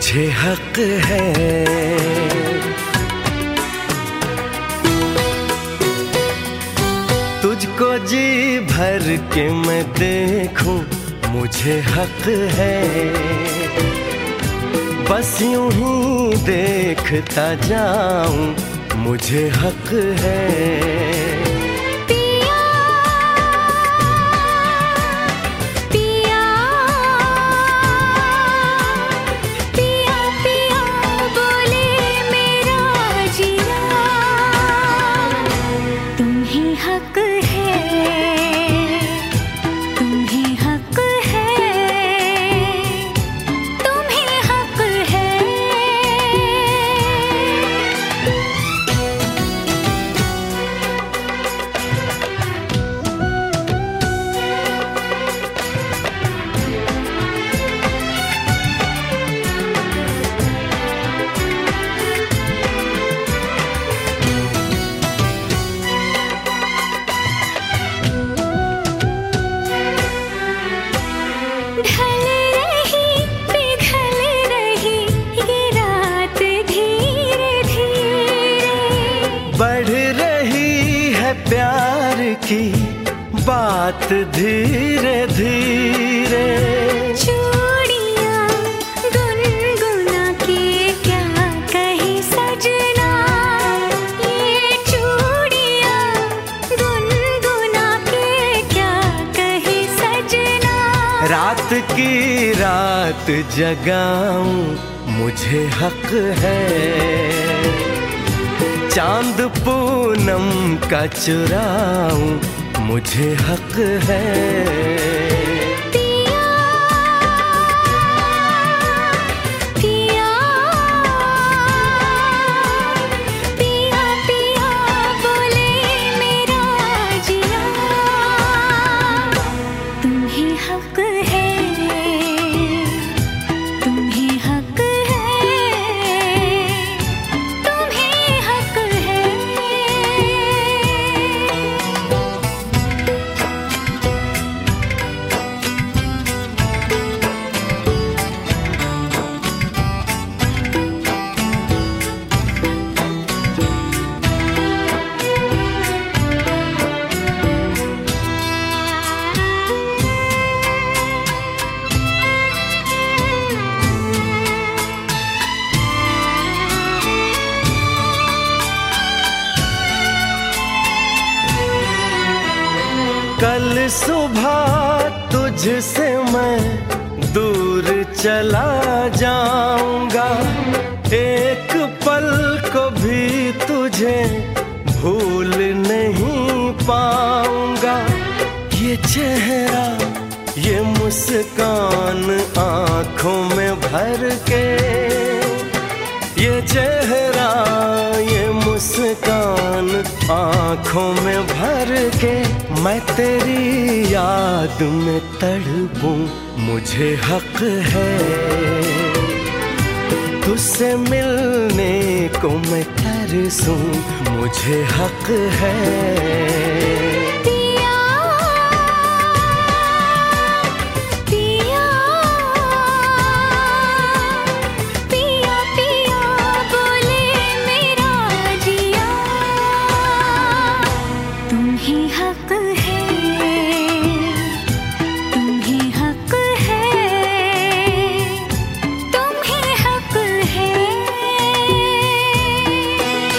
मुझे हक है। तुझको जी भर के मैं देखूं, मुझे हक है। बस यूं ही देखता जाऊं, मुझे हक है। बढ़ रही है प्यार की बात धीरे धीरे। चूड़ियां गुनगुना के क्या कहे सजना, ये चूड़ियां गुनगुना के क्या कहे सजना। रात की रात जगाऊं, मुझे हक है। चांद पूनम का चुराऊं, मुझे हक है। पिया पिया पिया पिया बोले मेरा जिया, तुम्हें हक है, तुम्हें हक कल सुबह तुझसे मैं दूर चला जाऊंगा, एक पल को भी तुझे भूल नहीं पाऊंगा। ये चेहरा ये मुस्कान आंखों में भर के, ये चेहरा ये मुस्कान आंखों में भर के, मैं तेरी याद में तड़पूं, मुझे हक है। तुझसे मिलने को मैं तरसूं, मुझे हक है।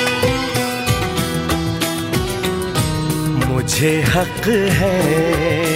मुझे हक है।